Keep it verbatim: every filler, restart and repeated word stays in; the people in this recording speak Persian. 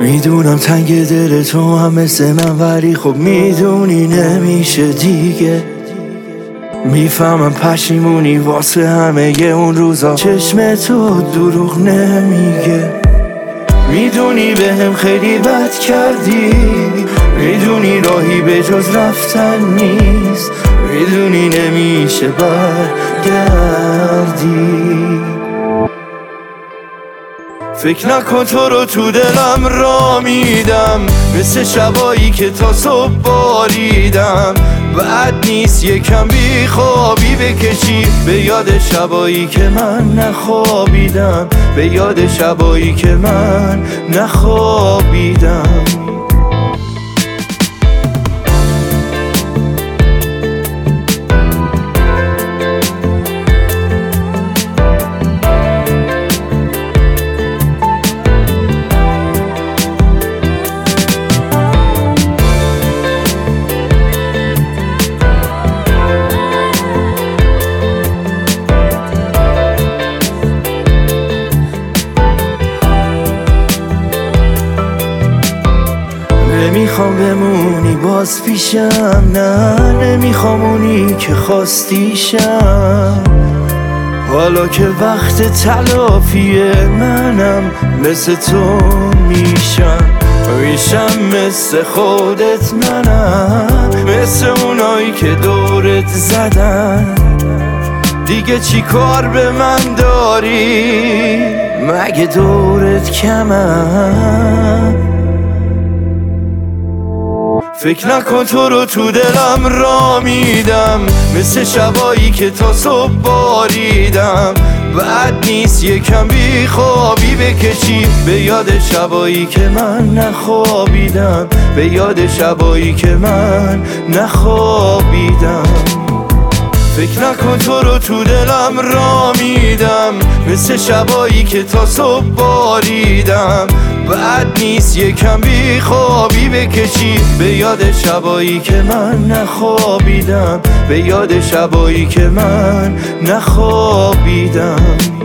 میدونم تنگ دل تو هم مثل من، ولی خب میدونی نمیشه دیگه. میفهمم پشیمونی واسه همه ی اون روزا، چشم تو دروغ نمیگه. میدونی به هم خیلی بد کردی، میدونی راهی به جز رفتن نیست، میدونی نمیشه برگردی. فکر نکن تو رو تو دلم را میدم، مثل شبایی که تا صبح باریدم. بعد نیست یکم بی خوابی بکشی به یاد شبایی که من نخوابیدم، به یاد شبایی که من نخوابیدم. نمیخوام بمونی باز پیشم، نه نمیخوام اونی که خواستیشم. حالا که وقت تلافیه منم مثل تو میشم، میشم مثل خودت منم، مثل اونایی که دورت زدن. دیگه چی کار به من داری؟ مگه دورت کمم؟ فکر نکن تو رو تو دلم را میدم، مثل شبایی که تا صبح باریدم. بعد نیست یکم بی خوابی بکشی به یاد شبایی که من نخوابیدم، به یاد شبایی که من نخوابیدم. فکر نکن تو رو تو دلم را میدم، مثل شبایی که تا صبح باریدم. بعد نیست یکم بی خوابی بکشی به یاد شبایی که من نخوابیدم، به یاد شبایی که من نخوابیدم.